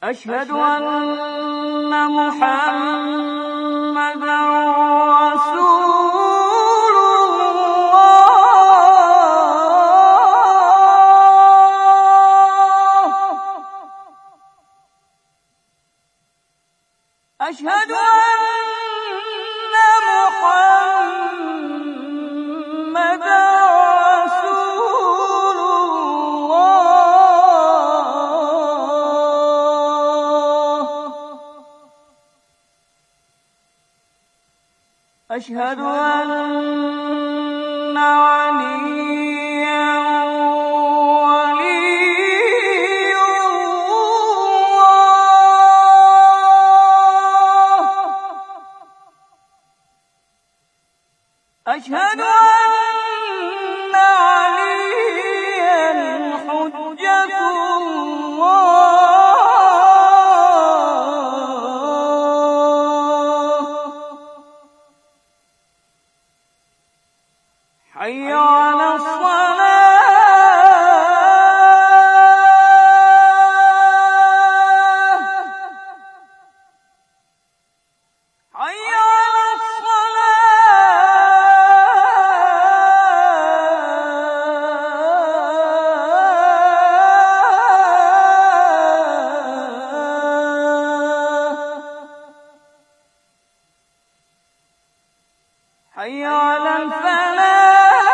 أشهد أن محمدًا رسول الله. أشهد أن محمدًا رسول الله. أشهد أن عليا ولي الله. أشهد أن عليا حجة الله. حي على الصلاة. حي على الصلاة. حي على الفلاح.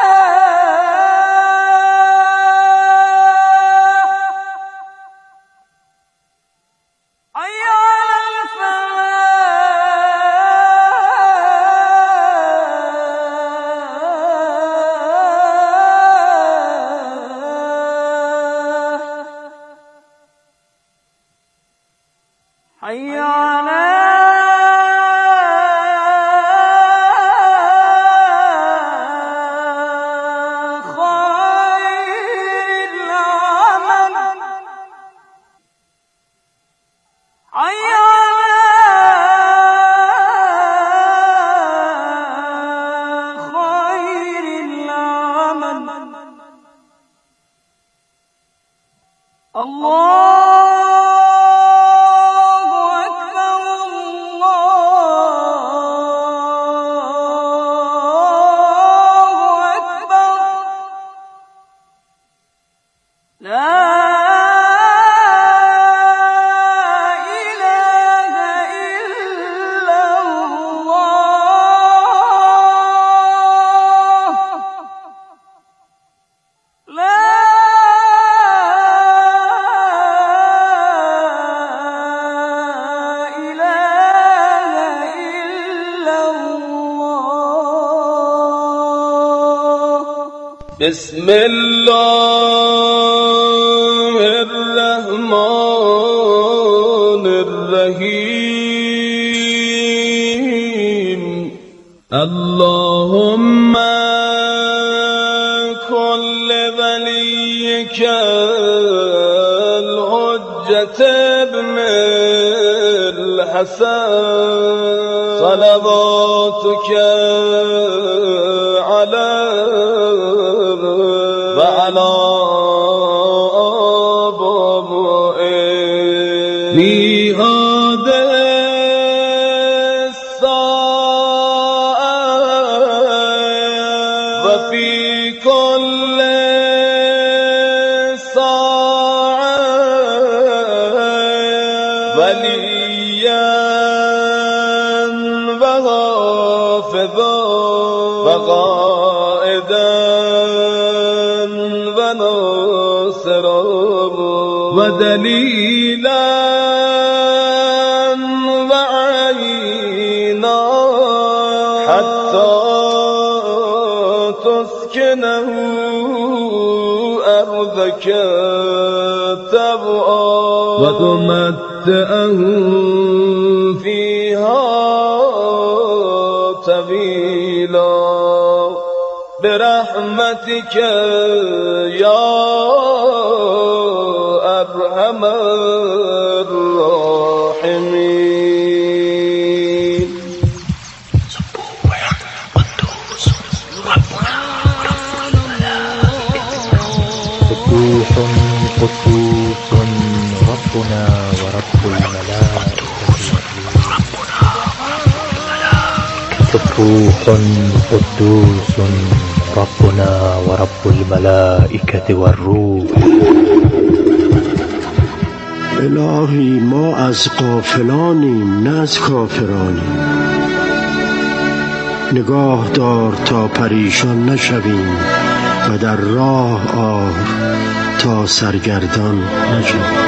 حي على الفلاح. حي على خير العمل. حي على خير العمل. الله أكبر. الله أكبر. لا إله إلا الله. لا إله إلا الله. بسم الله الرحمن الرحيم. اللهم كن لوليك الحجة ابن الحسن صلواتك عليه وعلى آبائه في هذه الساعة وفي كل ساعة وليا وحافظا وقائدا وناصرا ودليلا وعينا حتى تسكنه أرضك طوعا وتمتعه فيها طويلا برحمتك يا أرحم الراحمين. قدوس قدوس ربنا ربنا ورب الملائكة سبوح قدوس ربنا ورب الملائكة والروح. الهی ما از غافلانیم نه از کافرانیم، نگاه دار تا پریشان نشویم و در راه آر تا سرگردان نشویم.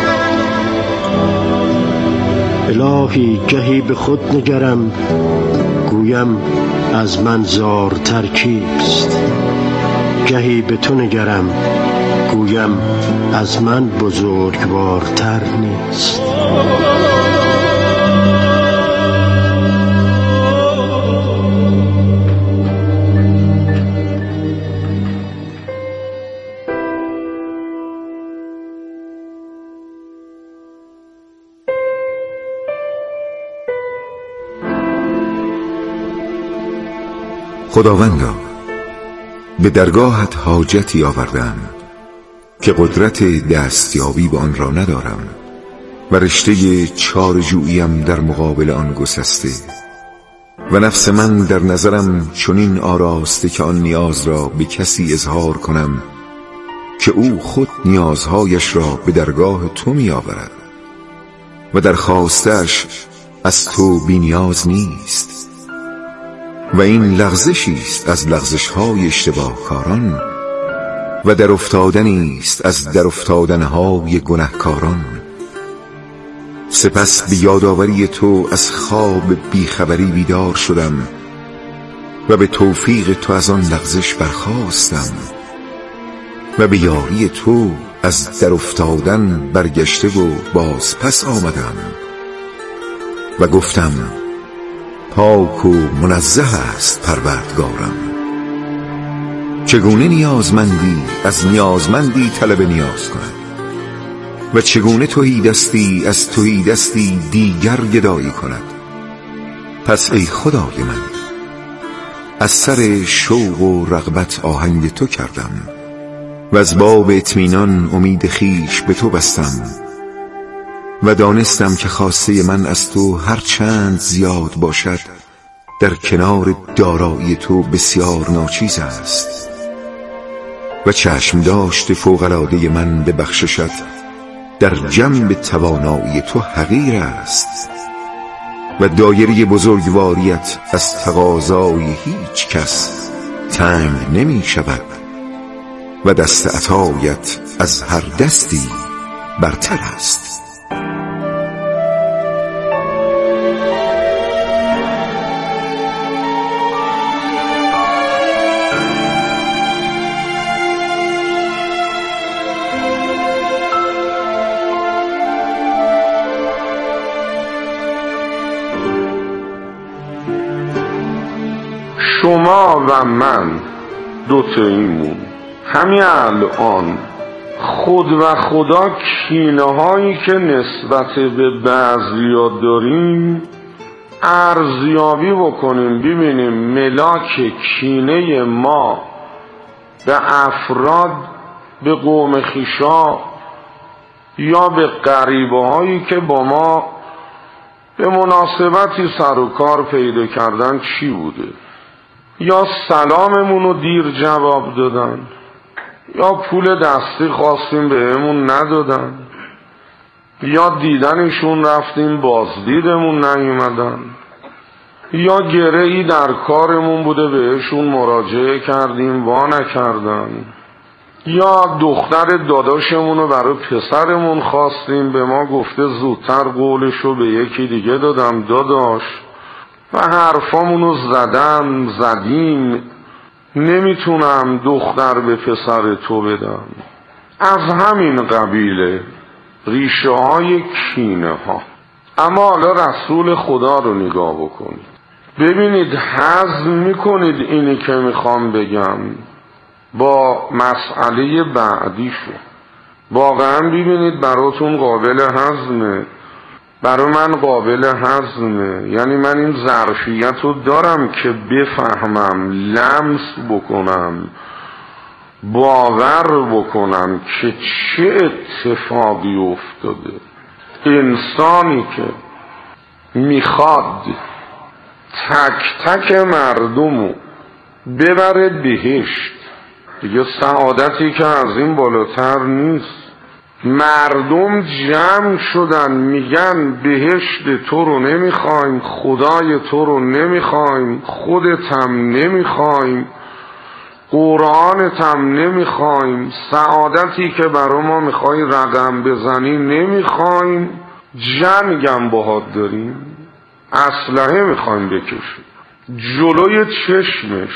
الهی گهی به خود نگرم گویم از من زارتر کیست، گهی به تو نگرم گویم از من بزرگوارتر نیست. خداوندا، به درگاهت حاجتی آوردم که قدرت دستیابی به آن را ندارم و رشته چاره‌جوییم در مقابل آن گسسته و نفس من در نظرم چنین آراسته که آن نیاز را به کسی اظهار کنم که او خود نیازهایش را به درگاه تو می آورد و درخواستش از تو بی نیاز نیست و این لغزشی است از لغزش‌های اشتباه کاران و در افتادنی است از در افتادن‌های گناهکاران. سپس به یادآوری تو از خواب بیخبری بیدار شدم و به توفیق تو از آن لغزش برخاستم و به یاری تو از در افتادن برگشته و باز پس آمدم و گفتم پاک و منزه است پروردگارم. چگونه نیازمندی از نیازمندی طلب نیاز کند و چگونه تهیدستی از تهیدستی دیگر گدایی کند. پس ای خدای من، از سر شوق و رغبت آهنگ تو کردم و از باب اطمینان امید خیش به تو بستم و دانستم که خواسته من از تو هر چند زیاد باشد در کنار دارایی تو بسیار ناچیز است و چشم داشت فوق‌العاده من به بخششت در جنب توانایی تو حقیر است و دایره بزرگواریت از تقاضای هیچ کس تنگ نمی شود و دست عطایت از هر دستی برتر است. شما و من دوتاییمون همین الان خود و خدا کینه هایی که نسبت به بعضیا داریم ارزیابی بکنیم، ببینیم ملاک کینه ما به افراد، به قوم خویشا یا به غریبه هایی که با ما به مناسبتی سر و کار پیدا کردن چی بوده؟ یا سلاممون رو دیر جواب دادن، یا پول دستی خواستیم بهمون ندادن، یا دیدنشون رفتیم بازدیدمون نیومدن، یا گره‌ای در کارمون بوده بهشون مراجعه کردیم وا نکردن، یا دختر داداشمون رو برای پسرمون خواستیم به ما گفته زودتر قولشو به یکی دیگه دادم داداش و حرفامونو زدیم نمیتونم دختر به پسر تو بدم. از همین قبیله ریشه های کینه ها. اما حالا رسول خدا رو نگاه بکنید، ببینید هضم میکنید اینی که میخوام بگم با مسئله بعدیشو. واقعا ببینید براتون قابل هضمه، برای من قابل هضمه. یعنی من این ظرفیت رو دارم که بفهمم، لمس بکنم، باور بکنم که چه اتفاقی افتاده. انسانی که میخواد تک تک مردمو ببره بهشت، دیگه سعادتی که از این بالاتر نیست. مردم جمع شدن میگن بهشت تو رو نمیخوایم، خدای تو رو نمیخوایم، خودت هم نمیخوایم، قرآنت هم نمیخوایم، سعادتی که برای ما میخوای رقم بزنی نمیخوایم، جنگم باهات داریم، اسلحه میخوایم بکشیم. جلوی چشمش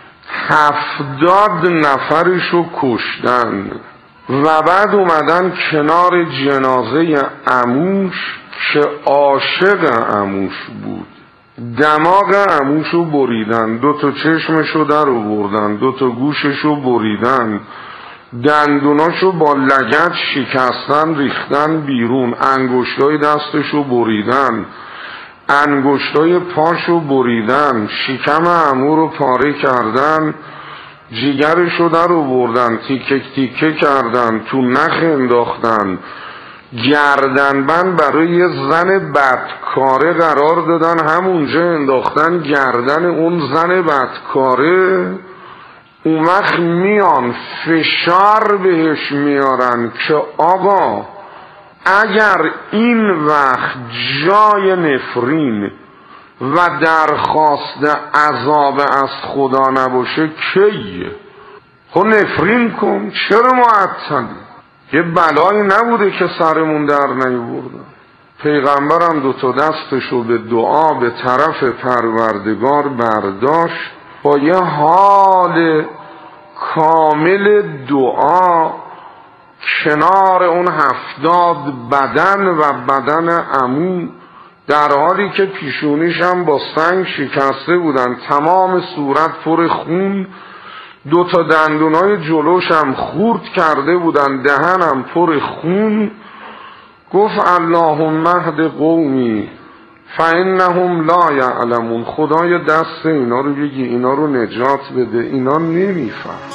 70 نفرشو کشتن و بعد اومدن کنار جنازه عموش که عاشق عموش بود، دماغ عموشو بریدن، 2 چشمشو در آوردن، 2 گوششو بریدن، دندوناشو با لگد شکستن ریختن بیرون، انگشتای دستشو بریدن، انگشتای پاشو بریدن، شکم عمو رو پاره کردن، جیگرشو در آوردن، تیکه تیکه کردن، تو نخ انداختن، گردنبند برای یه زن بدکاره قرار دادن، همونجا انداختن گردن اون زن بدکاره. اون وقت میان فشار بهش میارن که آقا اگر این وقت جای نفرین و درخواست عذاب از خدا نباشه کیه؟ خب نفرین کن، چرا معطلی؟ یه بلایی نبوده که سرمون در نیاوردن. پیغمبرم 2 دستشو به دعا به طرف پروردگار برداشت، با یه حال کامل دعا کنار اون 70 بدن و بدن عمو، در حالی که پیشونیش هم با سنگ شکسته بودن، تمام صورت پر خون، 2 دندونای جلوش هم خورد کرده بودن، دهنم پر خون. گفت اللهم اهد قومی فانهم لا یعلمون، خدای دست اینا رو بگی، اینا رو نجات بده، اینا نمیفهم.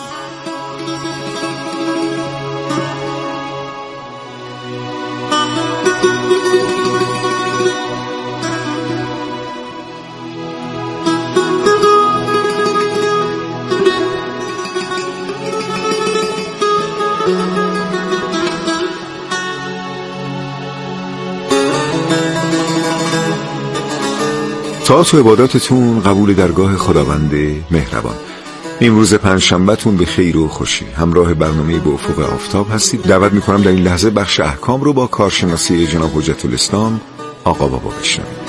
طاعت و عباداتتون قبول درگاه خداوند مهربان. امروز پنجشنبه‌تون به خیر و خوشی. همراه برنامه به افق آفتاب هستید. دعوت میکنم در این لحظه بخش احکام رو با کارشناسی جناب حجت الاسلام آقا بابا بشنوید.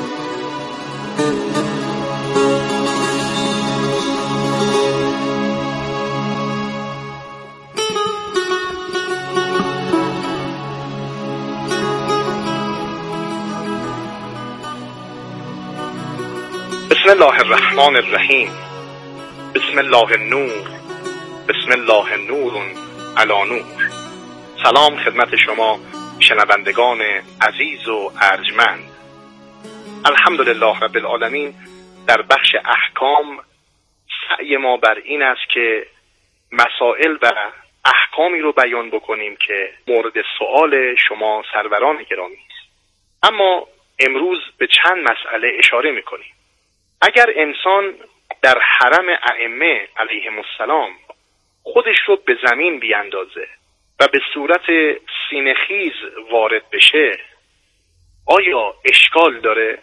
بسم الله الرحمن الرحیم. بسم الله النور. بسم الله نور علی نور. سلام خدمت شما شنوندگان عزیز و ارجمند. الحمدلله رب العالمین. در بخش احکام سعی ما بر این است که مسائل و احکامی رو بیان بکنیم که مورد سؤال شما سروران گرامی است. اما امروز به چند مسئله اشاره میکنیم. اگر انسان در حرم ائمه علیهم السلام خودش رو به زمین بیاندازه و به صورت سینه‌خیز وارد بشه، آیا اشکال داره؟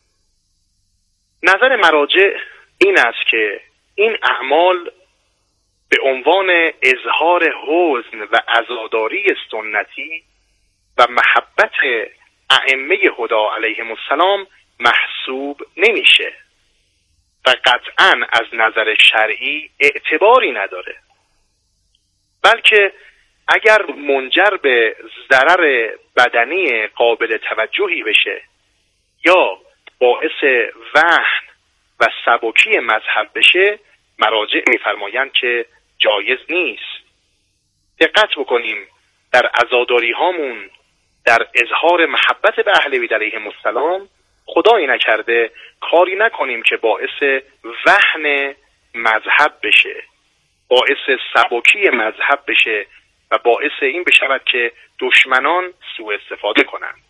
نظر مراجع این است که این اعمال به عنوان اظهار حزن و عزاداری سنتی و محبت ائمه هدا علیهم السلام محسوب نمیشه و قطعاً از نظر شرعی اعتباری نداره، بلکه اگر منجر به ضرر بدنی قابل توجهی بشه یا باعث وهن و سبکی مذهب بشه، مراجع میفرمایند که جایز نیست. دقت بکنیم در عزاداری هامون، در اظهار محبت به اهل بیت علیهم السلام، خدایی نکرده کاری نکنیم که باعث وهن مذهب بشه، باعث سبکی مذهب بشه و باعث این بشود که دشمنان سوء استفاده کنند.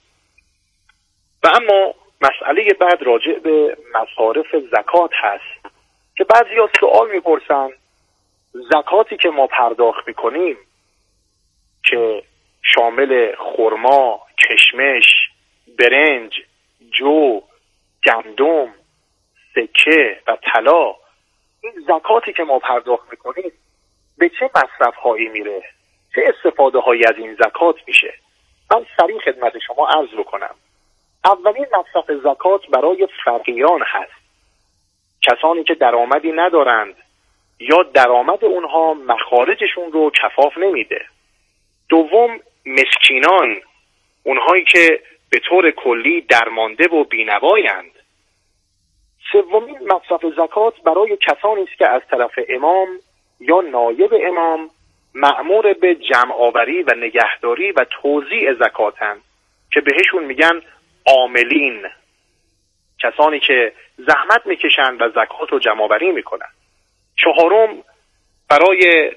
و اما مسئله بعد راجع به مصارف زکات هست که بعضیا سوال میپرسن زکاتی که ما پرداخت میکنیم که شامل خرما، کشمش، برنج، جو، گندم، سکه و طلا، این زکاتی که ما پرداخت میکنیم به چه مصرف هایی میره؟ چه استفاده هایی از این زکات میشه؟ من سریع خدمت شما عرض بکنم. اولین مصرف زکات برای فقیران هست، کسانی که درآمدی ندارند یا درآمد اونها مخارجشون رو کفاف نمیده. دوم مسکینان، اونهایی که به طور کلی درمانده و بینوایند. سومین مصرف زکات برای کسانی است که از طرف امام یا نایب امام مأمور به جمع آوری و نگهداری و توزیع زکاتند که بهشون میگن عاملین، کسانی که زحمت میکشند و زکات رو جمع آوری میکنند. چهارم برای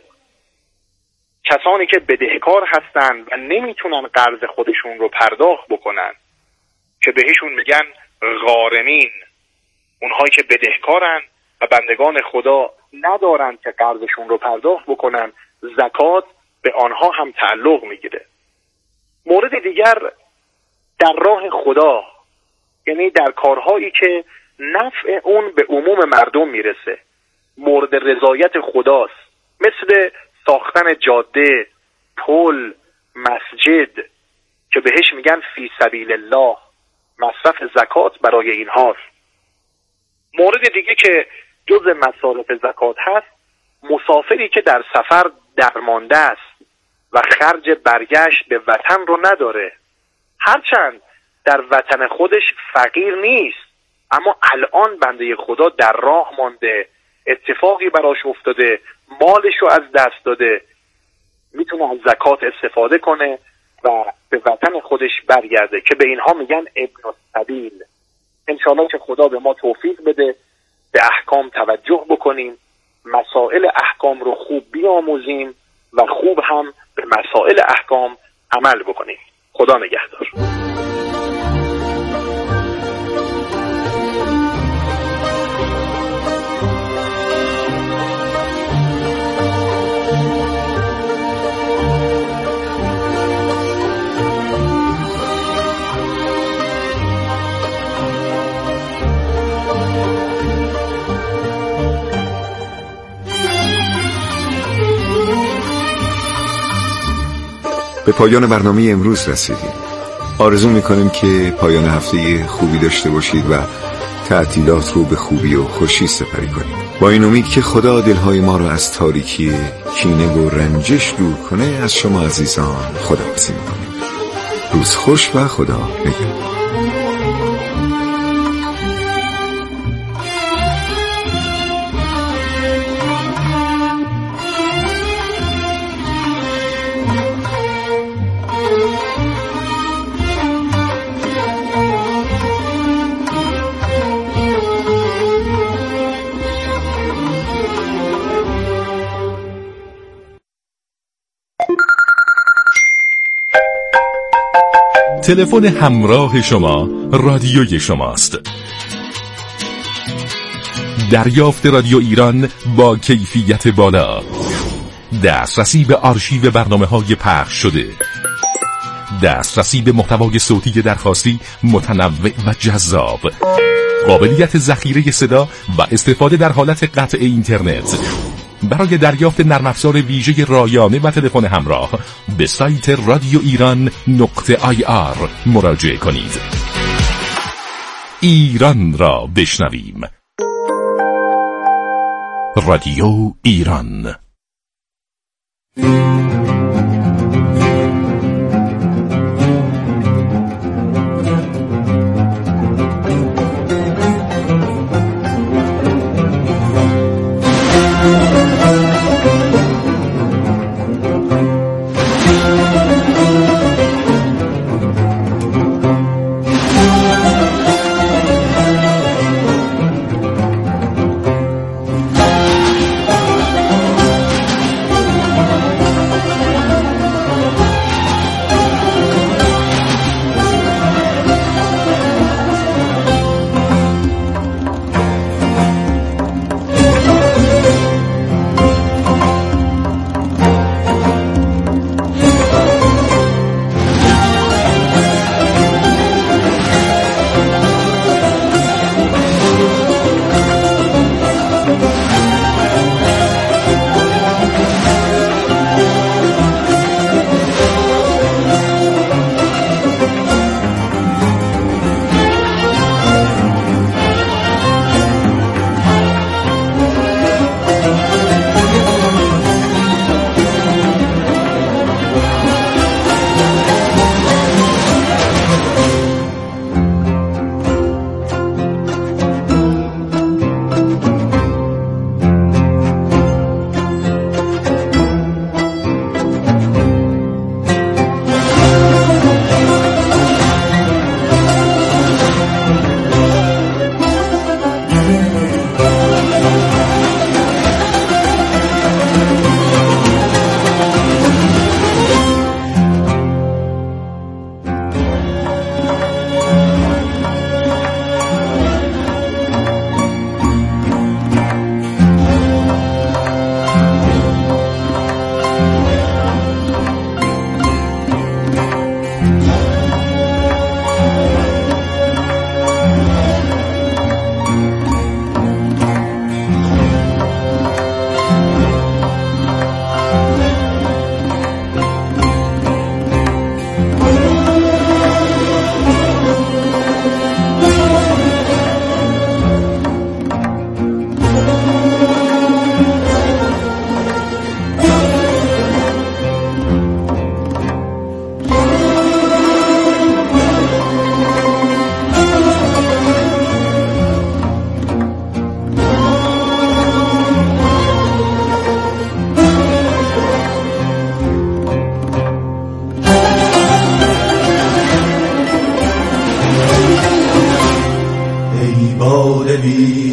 کسانی که بدهکار هستند و نمیتونن قرض خودشون رو پرداخت بکنن که بهشون میگن غارمین، اونهایی که بدهکارن و بندگان خدا ندارن که قرضشون رو پرداخت بکنن، زکات به آنها هم تعلق میگیره. مورد دیگر در راه خدا، یعنی در کارهایی که نفع اون به عموم مردم میرسه، مورد رضایت خداست، مثل ساختن جاده، پل، مسجد که بهش میگن فی سبیل الله، مصرف زکات برای این هاست. مورد دیگه که جز مصارف زکات هست، مسافری که در سفر درمانده است و خرج برگشت به وطن رو نداره، هرچند در وطن خودش فقیر نیست اما الان بنده خدا در راه مانده، اتفاقی براش افتاده، مالش رو از دست داده، میتونه از زکات استفاده کنه و به وطن خودش برگرده که به اینها میگن ابن السبیل. انشاءالله که خدا به ما توفیق بده به احکام توجه بکنیم، مسائل احکام رو خوب بیاموزیم و خوب هم به مسائل احکام عمل بکنیم. خدا نگهدار. به پایان برنامه امروز رسیدیم. آرزو میکنیم که پایان هفته خوبی داشته باشید و تعطیلات رو به خوبی و خوشی سپری کنید. با این امید که خدا دلهای ما رو از تاریکی کینه و رنجش دور کنه، از شما عزیزان خداحافظی میکنیم. روز خوش و خدا نگهدار. تلفن همراه شما رادیوی شماست. دریافت رادیو ایران با کیفیت بالا، دسترسی به آرشیو برنامه‌های پخش شده، دسترسی به محتوای صوتی درخواستی متنوع و جذاب، قابلیت ذخیره صدا و استفاده در حالت قطع اینترنت. برای دریافت نرم افزار ویژه رایانه و تلفن همراه به سایت radioiran.ir مراجعه کنید. ایران را بشنویم. رادیو ایران.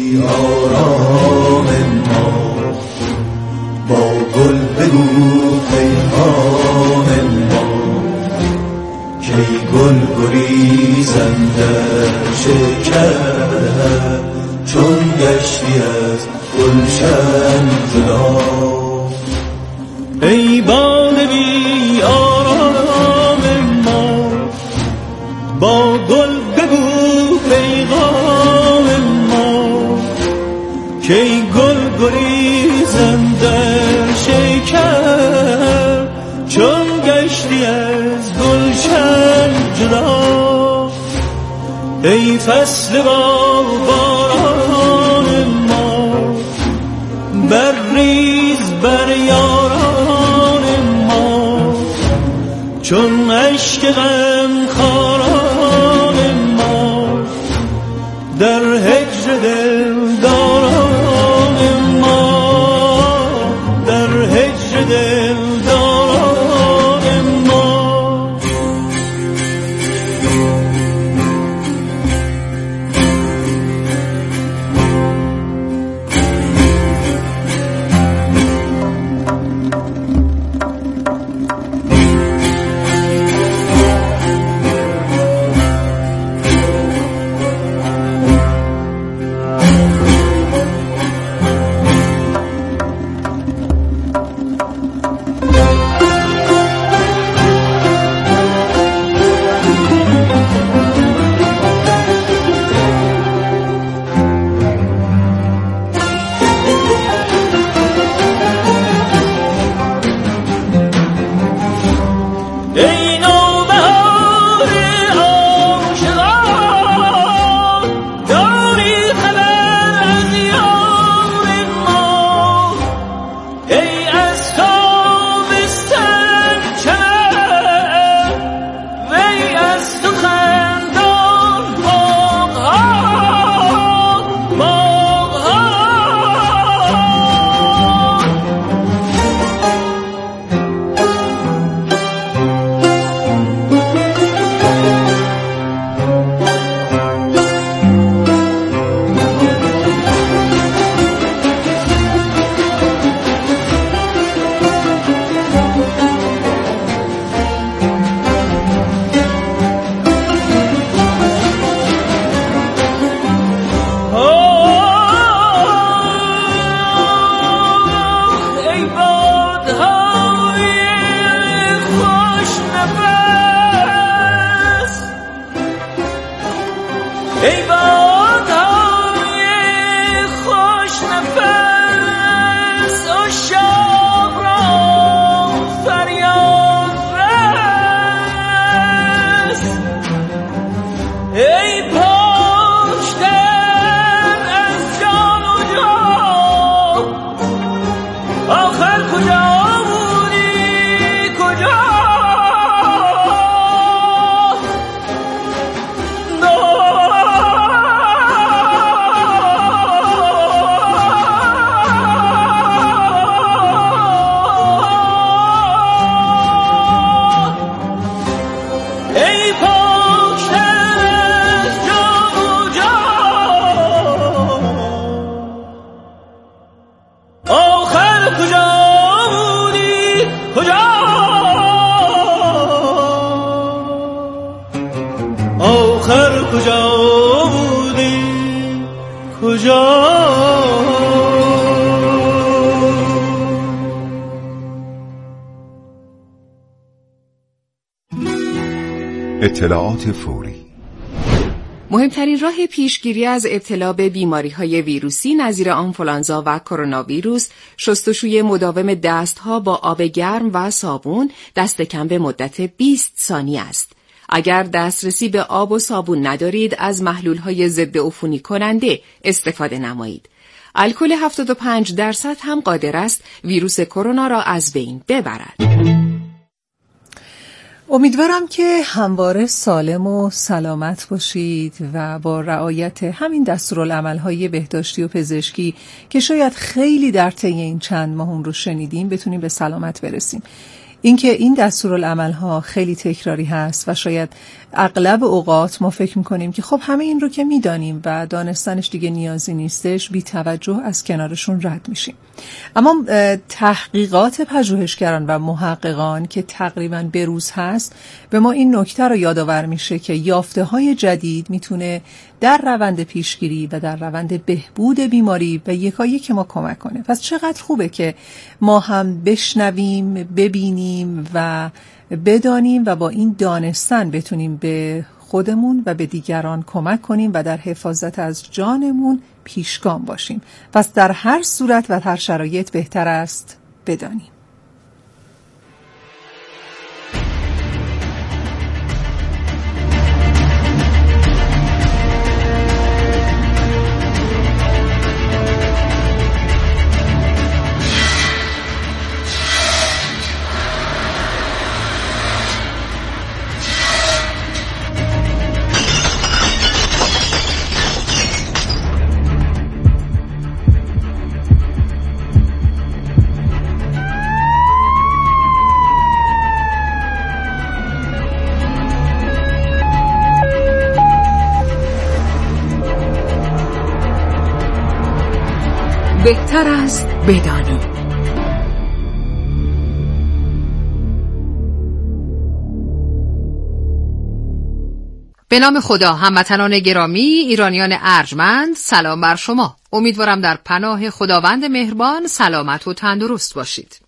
آرام ما، با گل بگو پیغام ما، کی گل گریزم در شکر، چون گشتی از گلشن جدا. ای باد بی آرام ما، با گل بگو پیغام ما، کی گل گریزم در شکر، چون گشتی از گلشن جدا. ای فصل با باران ما، برریز بر یاران ما، چون اشک غم خاران ما، در هجر دلداران ما، در هجر دلداران ما. اطلاعات فوری. مهمترین راه پیشگیری از ابتلا به بیماری‌های ویروسی نظیر آنفولانزا و کرونا ویروس، شستشوی مداوم دست‌ها با آب گرم و صابون دست کم به مدت 20 ثانیه است. اگر دسترسی به آب و صابون ندارید، از محلول‌های ضد عفونی کننده استفاده نمایید. الکل 75% هم قادر است ویروس کرونا را از بین ببرد. امیدوارم که همواره سالم و سلامت باشید و با رعایت همین دستورالعمل‌های بهداشتی و پزشکی که شاید خیلی در طی این چند ماه اون رو شنیدیم بتونیم به سلامت برسیم. اینکه این دستورالعمل‌ها خیلی تکراری هست و شاید اغلب اوقات ما فکر میکنیم که خب همه این رو که میدانیم و دانستنش دیگه نیازی نیستش، بی توجه از کنارشون رد میشیم. اما تحقیقات پژوهشگران و محققان که تقریباً بروز هست به ما این نکته رو یادآور میشه که یافته‌های جدید میتونه در روند پیشگیری و در روند بهبود بیماری و یکایک ما کمک کنه. پس چقدر خوبه که ما هم بشنویم، ببینیم و بدانیم و با این دانستن بتونیم به خودمون و به دیگران کمک کنیم و در حفاظت از جانمون پیشگام باشیم. پس در هر صورت و هر شرایط بهتر است بدانیم. بهتر است بدانیم. به نام خدا، هموطنان گرامی، ایرانیان ارجمند، سلام بر شما. امیدوارم در پناه خداوند مهربان سلامت و تندرست باشید.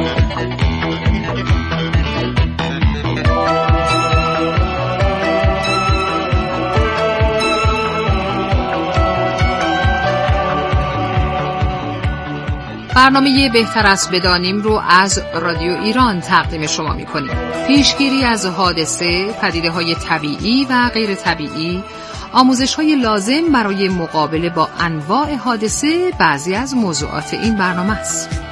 برنامه بهتر است بدانیم رو از رادیو ایران تقدیم شما می‌کنیم. پیشگیری از حادثه، پدیده‌های طبیعی و غیر طبیعی، آموزش‌های لازم برای مقابله با انواع حادثه بعضی از موضوعات این برنامه است.